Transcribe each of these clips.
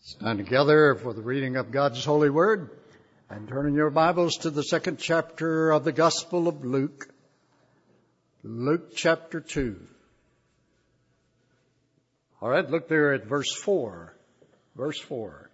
Stand together for the reading of God's holy word and turn in your Bibles to the second chapter of the Gospel of Luke. Luke chapter 2. All right, look there at verse 4. Verse 4.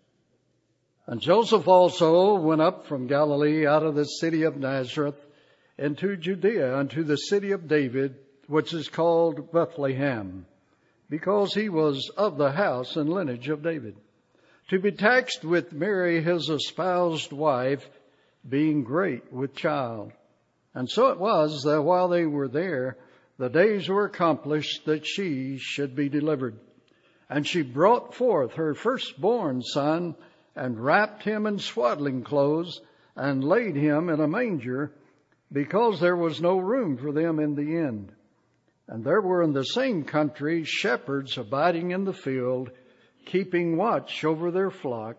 And Joseph also went up from Galilee out of the city of Nazareth into Judea unto the city of David, which is called Bethlehem, because he was of the house and lineage of David, to be taxed with Mary his espoused wife, being great with child. And so it was that while they were there, the days were accomplished that she should be delivered. And she brought forth her firstborn son, and wrapped him in swaddling clothes, and laid him in a manger, because there was no room for them in the inn. And there were in the same country shepherds abiding in the field, keeping watch over their flock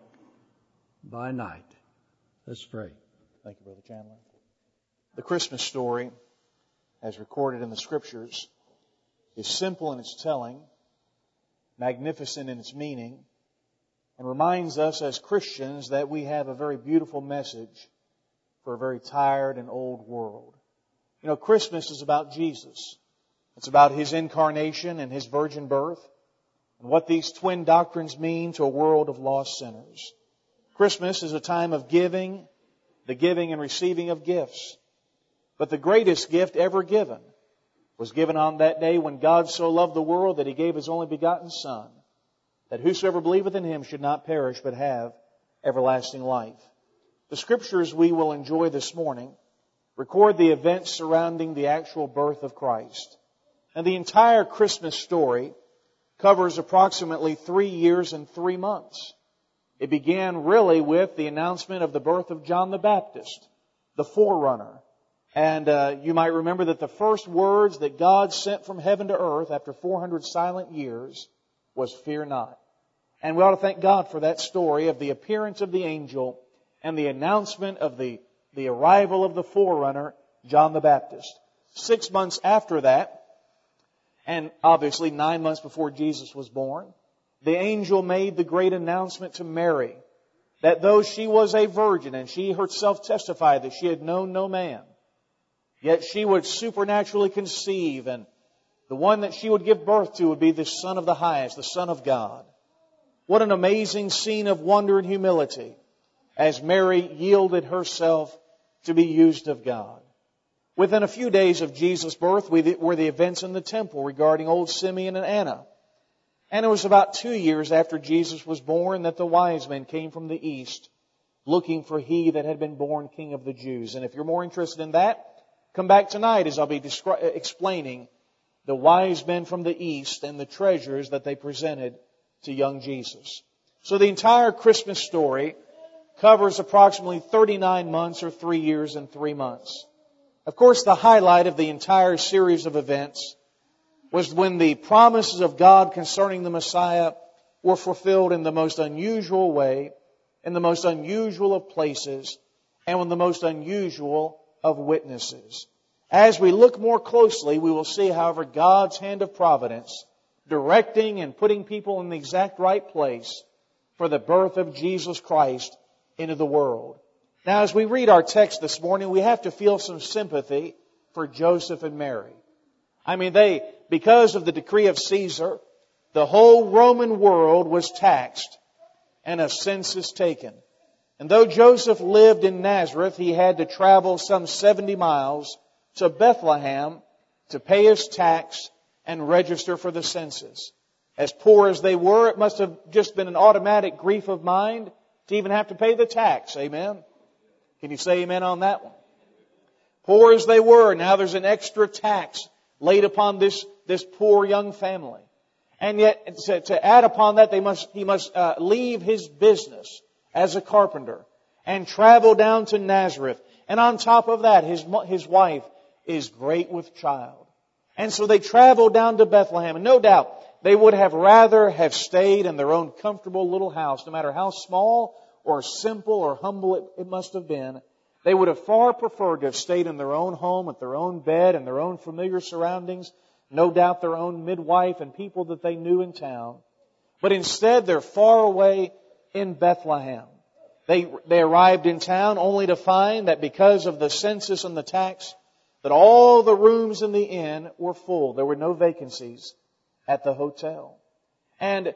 by night. Let's pray. Thank you, Brother Chandler. The Christmas story, as recorded in the Scriptures, is simple in its telling, magnificent in its meaning, and reminds us as Christians that we have a very beautiful message for a very tired and old world. You know, Christmas is about Jesus. It's about His incarnation and His virgin birth, and what these twin doctrines mean to a world of lost sinners. Christmas is a time of giving, the giving and receiving of gifts. But the greatest gift ever given was given on that day when God so loved the world that He gave His only begotten Son, that whosoever believeth in Him should not perish but have everlasting life. The Scriptures we will enjoy this morning record the events surrounding the actual birth of Christ. And the entire Christmas story covers approximately 3 years and 3 months. It began really with the announcement of the birth of John the Baptist, the forerunner. And you might remember that the first words that God sent from heaven to earth after 400 silent years was, "Fear not." And we ought to thank God for that story of the appearance of the angel and the announcement of the arrival of the forerunner, John the Baptist. 6 months after that, and obviously 9 months before Jesus was born, the angel made the great announcement to Mary that though she was a virgin and she herself testified that she had known no man, yet she would supernaturally conceive, and the one that she would give birth to would be the Son of the Highest, the Son of God. What an amazing scene of wonder and humility as Mary yielded herself to be used of God. Within a few days of Jesus' birth were the events in the temple regarding old Simeon and Anna. And it was about 2 years after Jesus was born that the wise men came from the east looking for He that had been born King of the Jews. And if you're more interested in that, come back tonight as I'll be explaining the wise men from the east and the treasures that they presented to young Jesus. So the entire Christmas story covers approximately 39 months or 3 years and 3 months. Of course, the highlight of the entire series of events was when the promises of God concerning the Messiah were fulfilled in the most unusual way, in the most unusual of places, and with the most unusual of witnesses. As we look more closely, we will see, however, God's hand of providence directing and putting people in the exact right place for the birth of Jesus Christ into the world. Now, as we read our text this morning, we have to feel some sympathy for Joseph and Mary. I mean, because of the decree of Caesar, the whole Roman world was taxed and a census taken. And though Joseph lived in Nazareth, he had to travel some 70 miles to Bethlehem to pay his tax and register for the census. As poor as they were, it must have just been an automatic grief of mind to even have to pay the tax. Amen? Can you say amen on that one? Poor as they were, now there's an extra tax laid upon this poor young family. And yet, to add upon that, he must leave his business as a carpenter and travel down to Nazareth. And on top of that, his wife is great with child. And so they travel down to Bethlehem. And no doubt, they would have rather have stayed in their own comfortable little house, no matter how small or simple or humble it must have been. They would have far preferred to have stayed in their own home, at their own bed, in their own familiar surroundings, no doubt their own midwife and people that they knew in town. But instead, they're far away in Bethlehem. They arrived in town only to find that because of the census and the tax, that all the rooms in the inn were full. There were no vacancies at the hotel. And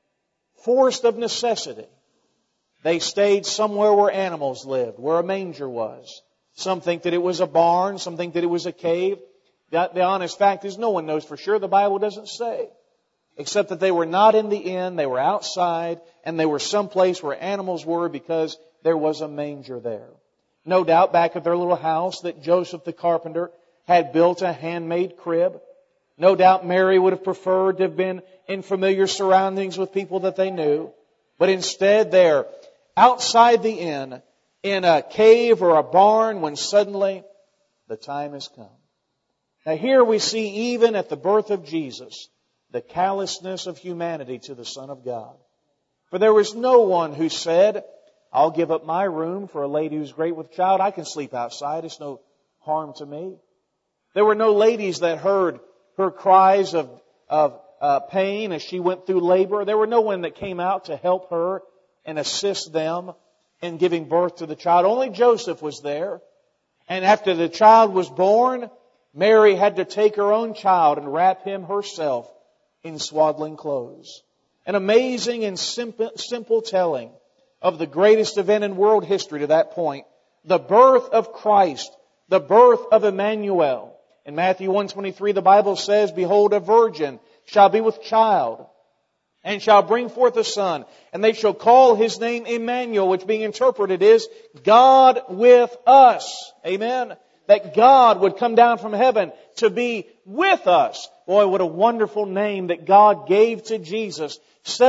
forced of necessity, they stayed somewhere where animals lived, where a manger was. Some think that it was a barn. Some think that it was a cave. The honest fact is no one knows for sure. The Bible doesn't say. Except that they were not in the inn, they were outside, and they were someplace where animals were because there was a manger there. No doubt back at their little house that Joseph the carpenter had built a handmade crib. No doubt Mary would have preferred to have been in familiar surroundings with people that they knew. But instead they're outside the inn, in a cave or a barn, when suddenly the time has come. Now here we see, even at the birth of Jesus, the callousness of humanity to the Son of God. For there was no one who said, I'll give up my room for a lady who's great with child. I can sleep outside. It's no harm to me. There were no ladies that heard her cries of pain as she went through labor. There were no one that came out to help her and assist them in giving birth to the child. Only Joseph was there. And after the child was born, Mary had to take her own child and wrap him herself in swaddling clothes. An amazing and simple telling of the greatest event in world history to that point. The birth of Christ, the birth of Emmanuel. In Matthew 1:23, the Bible says, Behold, a virgin shall be with child, and shall bring forth a son, and they shall call his name Emmanuel, which being interpreted is God with us. Amen. That God would come down from heaven to be with us. Boy, what a wonderful name that God gave to Jesus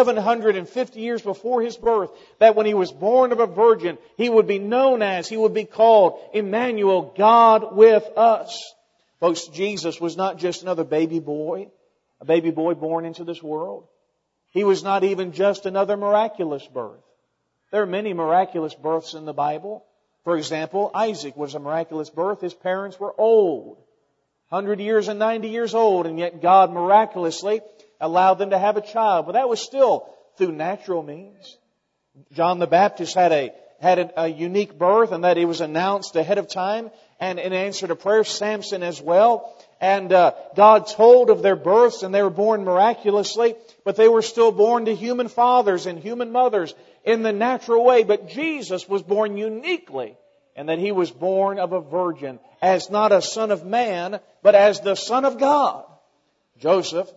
750 years before His birth. That when He was born of a virgin, He would be known as, He would be called Emmanuel, God with us. Folks, Jesus was not just another baby boy, a baby boy born into this world. He was not even just another miraculous birth. There are many miraculous births in the Bible. For example, Isaac was a miraculous birth. His parents were old, 100 years and 90 years old, and yet God miraculously allowed them to have a child. But that was still through natural means. John the Baptist had a unique birth, and that it was announced ahead of time, and in answer to prayer, Samson as well. And God told of their births, and they were born miraculously, but they were still born to human fathers and human mothers in the natural way. But Jesus was born uniquely, and that He was born of a virgin, as not a son of man, but as the Son of God. Joseph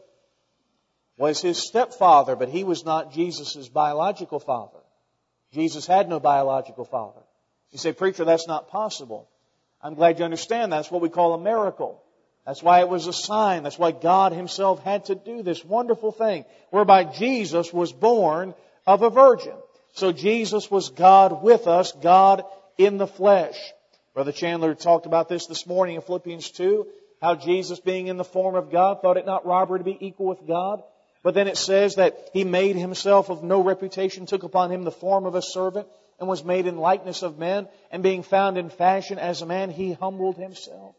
was His stepfather, but he was not Jesus' biological father. Jesus had no biological father. You say, preacher, that's not possible. I'm glad you understand that. That's what we call a miracle. That's why it was a sign. That's why God Himself had to do this wonderful thing, whereby Jesus was born of a virgin. So Jesus was God with us, God in the flesh. Brother Chandler talked about this morning in Philippians 2, how Jesus, being in the form of God, thought it not robbery to be equal with God. But then it says that He made Himself of no reputation, took upon Him the form of a servant, and was made in likeness of men, and being found in fashion as a man, He humbled Himself.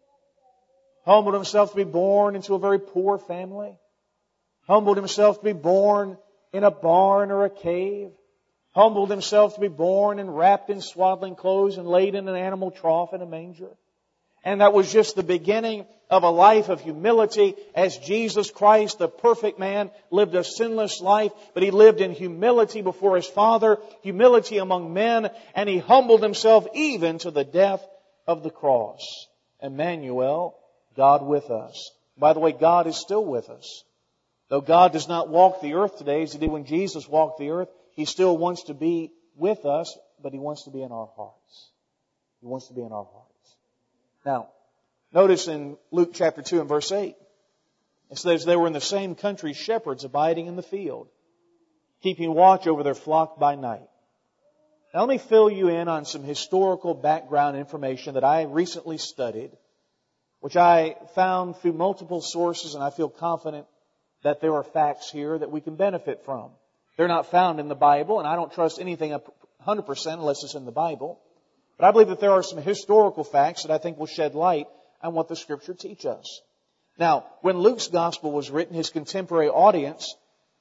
Humbled Himself to be born into a very poor family. Humbled Himself to be born in a barn or a cave. Humbled Himself to be born and wrapped in swaddling clothes and laid in an animal trough in a manger. And that was just the beginning of a life of humility as Jesus Christ, the perfect man, lived a sinless life, but He lived in humility before His Father, humility among men, and He humbled Himself even to the death of the cross. Emmanuel, God with us. By the way, God is still with us. Though God does not walk the earth today as He did when Jesus walked the earth, He still wants to be with us, but He wants to be in our hearts. He wants to be in our hearts. Now, notice in Luke chapter 2 and verse 8, it says, they were in the same country shepherds abiding in the field, keeping watch over their flock by night. Now let me fill you in on some historical background information that I recently studied, which I found through multiple sources, and I feel confident that there are facts here that we can benefit from. They're not found in the Bible, and I don't trust anything 100% unless it's in the Bible. But I believe that there are some historical facts that I think will shed light on what the Scripture teaches us. Now, when Luke's Gospel was written, his contemporary audience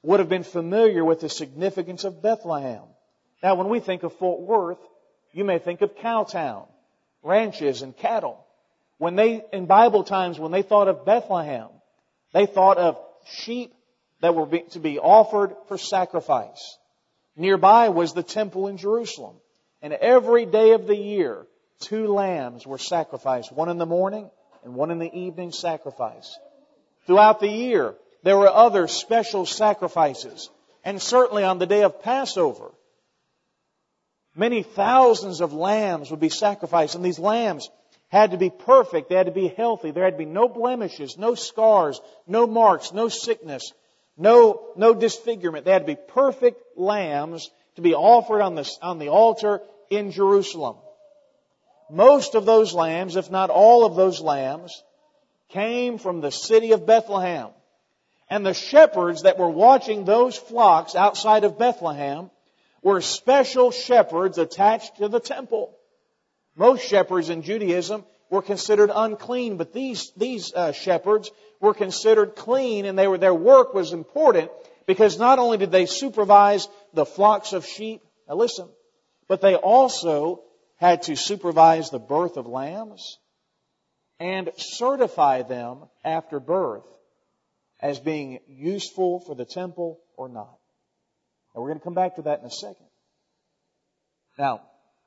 would have been familiar with the significance of Bethlehem. Now, when we think of Fort Worth, you may think of Cowtown, ranches and cattle. In Bible times, when they thought of Bethlehem, they thought of sheep that were to be offered for sacrifice. Nearby was the temple in Jerusalem. And every day of the year, 2 lambs were sacrificed, one in the morning and one in the evening sacrifice. Throughout the year, there were other special sacrifices. And certainly on the day of Passover, many thousands of lambs would be sacrificed. And these lambs had to be perfect. They had to be healthy. There had to be no blemishes, no scars, no marks, no sickness, no disfigurement. They had to be perfect lambs to be offered on the altar in Jerusalem. Most of those lambs, if not all of those lambs, came from the city of Bethlehem. And the shepherds that were watching those flocks outside of Bethlehem were special shepherds attached to the temple. Most shepherds in Judaism were considered unclean, but these shepherds were considered clean, and their work was important because not only did they supervise the flocks of sheep, now listen, but they also had to supervise the birth of lambs and certify them after birth as being useful for the temple or not. Now we're going to come back to that in a second. Now,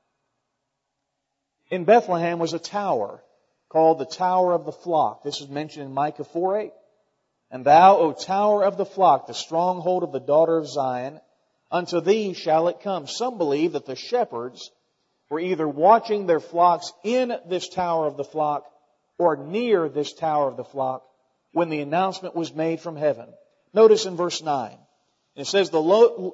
in Bethlehem was a tower called the Tower of the Flock. This is mentioned in Micah 4:8. And thou, O tower of the flock, the stronghold of the daughter of Zion, unto thee shall it come. Some believe that the shepherds were either watching their flocks in this tower of the flock or near this tower of the flock when the announcement was made from heaven. Notice in verse 9. It says, lo,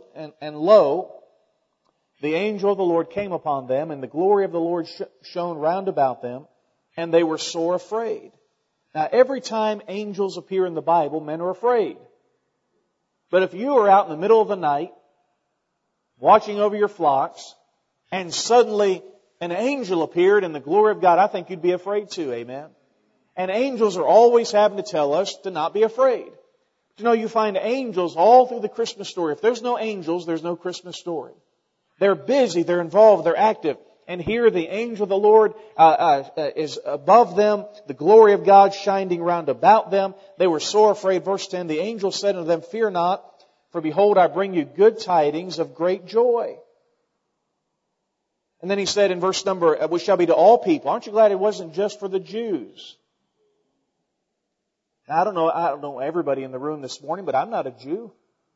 the angel of the Lord came upon them, and the glory of the Lord shone round about them, and they were sore afraid. Now, every time angels appear in the Bible, men are afraid. But if you are out in the middle of the night, watching over your flocks, and suddenly an angel appeared in the glory of God, I think you'd be afraid too, amen? And angels are always having to tell us to not be afraid. You find angels all through the Christmas story. If there's no angels, there's no Christmas story. They're busy, they're involved, they're active. And here the angel of the Lord is above them, the glory of God shining round about them. They were sore afraid. Verse 10, the angel said unto them, fear not, for behold, I bring you good tidings of great joy. And then he said in verse number, which shall be to all people. Aren't you glad it wasn't just for the Jews? Now, I don't know everybody in the room this morning, but I'm not a Jew.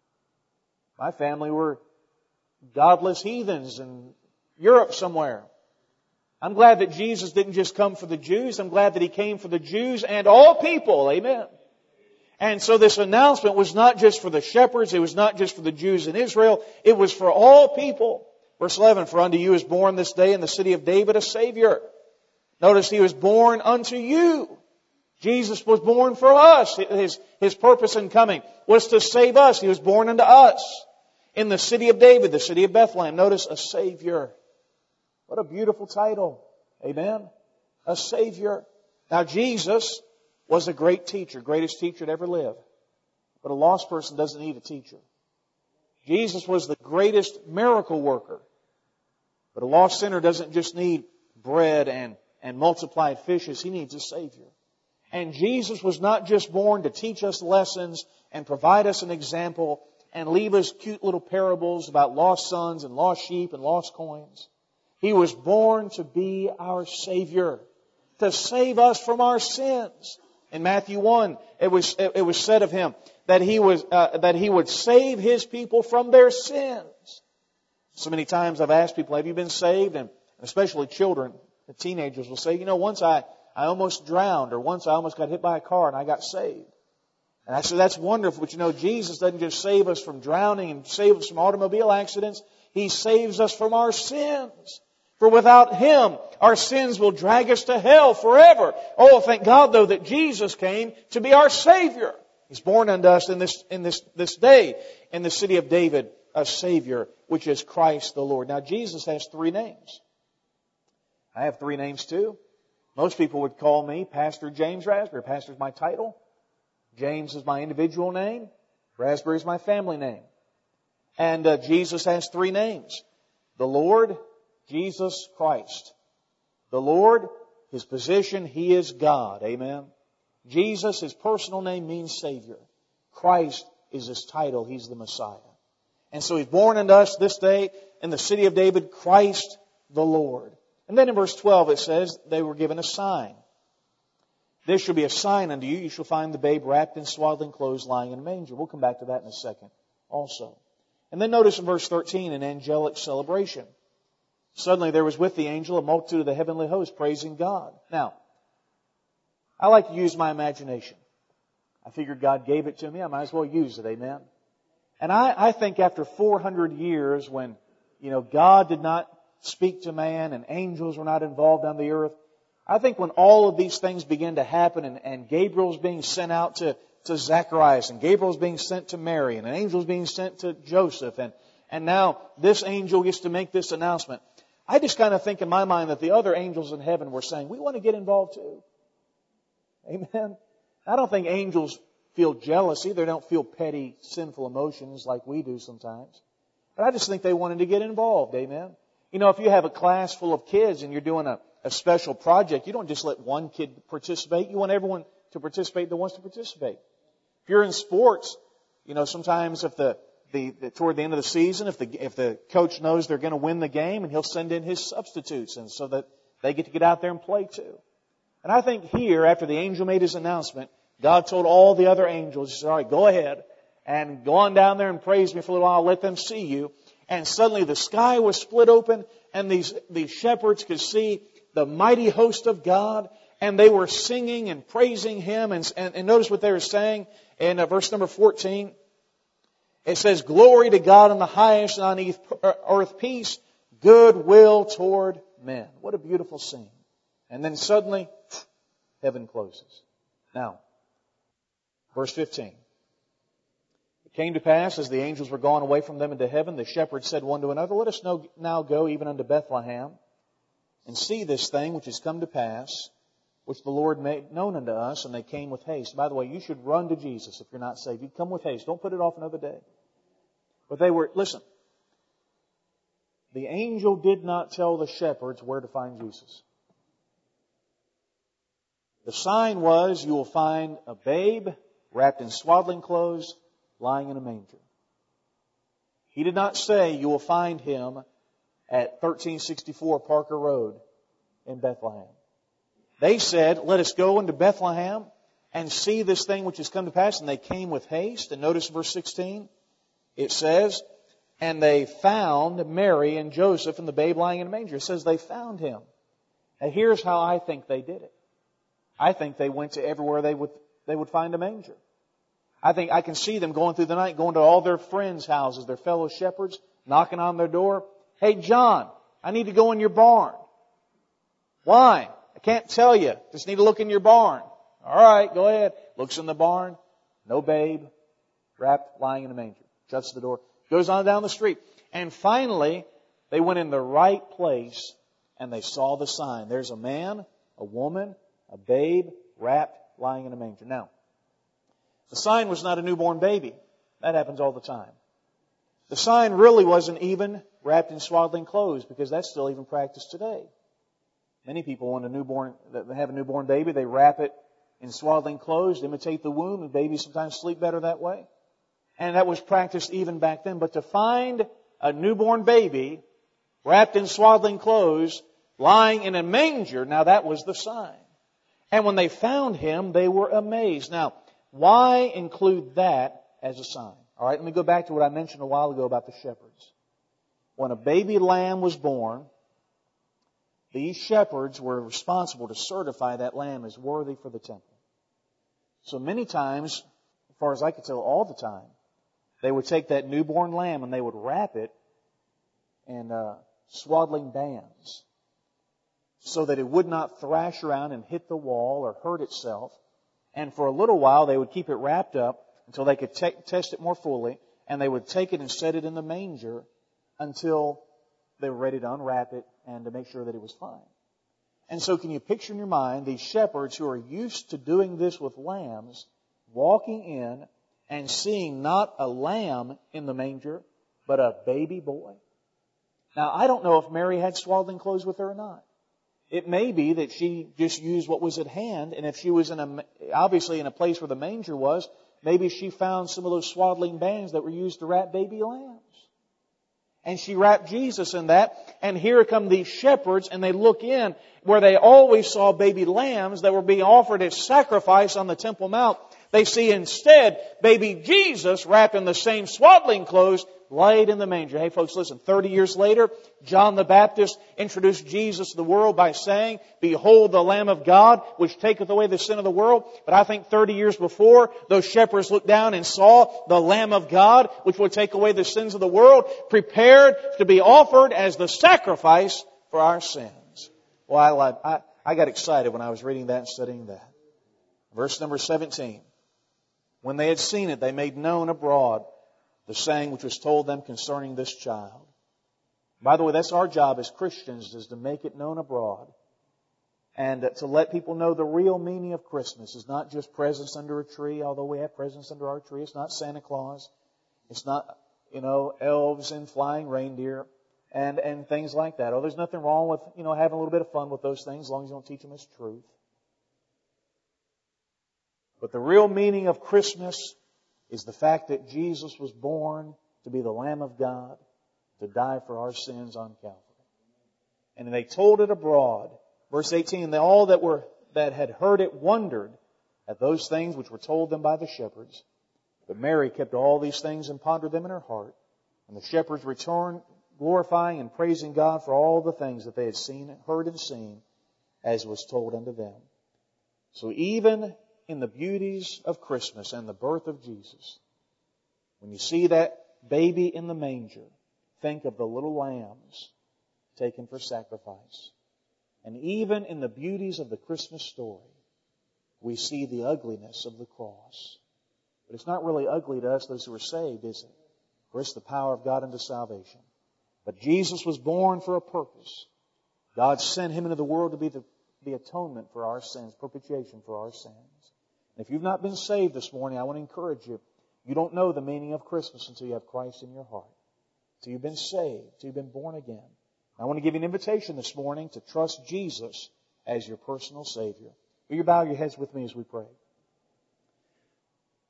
My family were godless heathens in Europe somewhere. I'm glad that Jesus didn't just come for the Jews. I'm glad that He came for the Jews and all people. Amen. And so this announcement was not just for the shepherds. It was not just for the Jews in Israel. It was for all people. Verse 11, for unto you is born this day in the city of David a Savior. Notice He was born unto you. Jesus was born for us. His purpose in coming was to save us. He was born unto us. In the city of David, the city of Bethlehem. Notice, a Savior. What a beautiful title. Amen. A Savior. Now, Jesus was a great teacher, greatest teacher to ever live. But a lost person doesn't need a teacher. Jesus was the greatest miracle worker. But a lost sinner doesn't just need bread and multiplied fishes. He needs a Savior. And Jesus was not just born to teach us lessons and provide us an example and leave us cute little parables about lost sons and lost sheep and lost coins. He was born to be our Savior, to save us from our sins. In Matthew 1, it was said of Him that He would save His people from their sins. So many times I've asked people, have you been saved? And especially children, the teenagers will say, once I almost drowned, or once I almost got hit by a car and I got saved. And I said, that's wonderful, but Jesus doesn't just save us from drowning and save us from automobile accidents. He saves us from our sins. For without Him, our sins will drag us to hell forever. Oh, thank God, though, that Jesus came to be our Savior. He's born unto us in this day in the city of David, a Savior, which is Christ the Lord. Now, Jesus has 3 names. I have 3 names too. Most people would call me Pastor James Raspberry. Pastor is my title. James is my individual name. Raspberry is my family name. And Jesus has 3 names. The Lord, Jesus Christ. The Lord, His position, He is God. Amen. Jesus, His personal name means Savior. Christ is His title. He's the Messiah. And so He's born unto us this day in the city of David, Christ the Lord. And then in verse 12 it says they were given a sign. This shall be a sign unto you. You shall find the babe wrapped in swaddling clothes lying in a manger. We'll come back to that in a second also. And then notice in verse 13 an angelic celebration. Suddenly there was with the angel a multitude of the heavenly host praising God. Now, I like to use my imagination. I figured God gave it to me. I might as well use it. Amen. And I think after 400 years when, God did not speak to man and angels were not involved on the earth, I think when all of these things began to happen and Gabriel's being sent out to Zacharias and Gabriel's being sent to Mary and an angel's being sent to Joseph and now this angel gets to make this announcement, I just kind of think in my mind that the other angels in heaven were saying, we want to get involved too. Amen. I don't think angels feel jealousy. They don't feel petty, sinful emotions like we do sometimes. But I just think they wanted to get involved. Amen. If you have a class full of kids and you're doing a special project, you don't just let one kid participate. You want everyone to participate that wants to participate. If you're in sports, sometimes if toward the end of the season, if the coach knows they're going to win the game, and he'll send in his substitutes, and so that they get out there and play too. And I think here, after the angel made his announcement, God told all the other angels, He said, all right, go ahead and go on down there and praise me for a little while. I'll let them see you. And suddenly the sky was split open, and these shepherds could see the mighty host of God, and they were singing and praising Him. And notice what they were saying in verse number 14. It says, glory to God in the highest, and on earth peace, goodwill toward men. What a beautiful scene. And then suddenly, heaven closes. Now, verse 15. It came to pass, as the angels were gone away from them into heaven, the shepherds said one to another, let us now go even unto Bethlehem, and see this thing which has come to pass, which the Lord made known unto us. And they came with haste. By the way, you should run to Jesus if you're not saved. You come with haste. Don't put it off another day. But listen, the angel did not tell the shepherds where to find Jesus. The sign was, you will find a babe wrapped in swaddling clothes, lying in a manger. He did not say you will find Him at 1364 Parker Road in Bethlehem. They said, let us go into Bethlehem and see this thing which has come to pass. And they came with haste. And notice verse 16. It says, and they found Mary and Joseph and the babe lying in a manger. It says they found Him. And here's how I think they did it. I think they went to everywhere they would find a manger. I think I can see them going through the night, going to all their friends' houses, their fellow shepherds, knocking on their door. Hey, John, I need to go in your barn. Why? I can't tell you. Just need to look in your barn. All right, go ahead. Looks in the barn. No babe. Wrapped, lying in a manger. Shuts the door. Goes on down the street. And finally, they went in the right place and they saw the sign. There's a man, a woman, a babe, wrapped, lying in a manger. Now, the sign was not a newborn baby. That happens all the time. The sign really wasn't even wrapped in swaddling clothes, because that's still even practiced today. Many people want they have a newborn baby, they wrap it in swaddling clothes to imitate the womb, and babies sometimes sleep better that way. And that was practiced even back then. But to find a newborn baby wrapped in swaddling clothes, lying in a manger, now that was the sign. And when they found Him, they were amazed. Now, why include that as a sign? All right, let me go back to what I mentioned a while ago about the shepherds. When a baby lamb was born, these shepherds were responsible to certify that lamb as worthy for the temple. So many times, as far as I could tell, all the time, they would take that newborn lamb and they would wrap it in swaddling bands so that it would not thrash around and hit the wall or hurt itself. And for a little while, they would keep it wrapped up until they could test it more fully, and they would take it and set it in the manger until they were ready to unwrap it and to make sure that it was fine. And so can you picture in your mind these shepherds who are used to doing this with lambs, walking in and seeing not a lamb in the manger, but a baby boy? Now, I don't know if Mary had swaddling clothes with her or not. It may be that she just used what was at hand, and if she was obviously in a place where the manger was, maybe she found some of those swaddling bands that were used to wrap baby lambs. And she wrapped Jesus in that, and here come these shepherds, and they look in where they always saw baby lambs that were being offered as sacrifice on the Temple Mount. They see instead baby Jesus wrapped in the same swaddling clothes, laid in the manger. Hey folks, listen, 30 years later, John the Baptist introduced Jesus to the world by saying, "Behold the Lamb of God, which taketh away the sin of the world." But I think 30 years before, those shepherds looked down and saw the Lamb of God, which would take away the sins of the world, prepared to be offered as the sacrifice for our sins. Well, I got excited when I was reading that and studying that. Verse number 17. When they had seen it, they made known abroad the saying which was told them concerning this child. By the way, that's our job as Christians, is to make it known abroad. And to let people know the real meaning of Christmas is not just presents under a tree, although we have presents under our tree. It's not Santa Claus. It's not, elves and flying reindeer and things like that. Oh, there's nothing wrong with, having a little bit of fun with those things as long as you don't teach them as truth. But the real meaning of Christmas is the fact that Jesus was born to be the Lamb of God, to die for our sins on Calvary. And they told it abroad. Verse 18, all that had heard it wondered at those things which were told them by the shepherds. But Mary kept all these things and pondered them in her heart. And the shepherds returned, glorifying and praising God for all the things that they had heard and seen, as was told unto them. So even in the beauties of Christmas and the birth of Jesus, when you see that baby in the manger, think of the little lambs taken for sacrifice. And even in the beauties of the Christmas story, we see the ugliness of the cross. But it's not really ugly to us, those who are saved, is it? For it's the power of God unto salvation. But Jesus was born for a purpose. God sent Him into the world to be the atonement for our sins, propitiation for our sins. And if you've not been saved this morning, I want to encourage you. You don't know the meaning of Christmas until you have Christ in your heart. Until you've been saved, until you've been born again. I want to give you an invitation this morning to trust Jesus as your personal Savior. Will you bow your heads with me as we pray?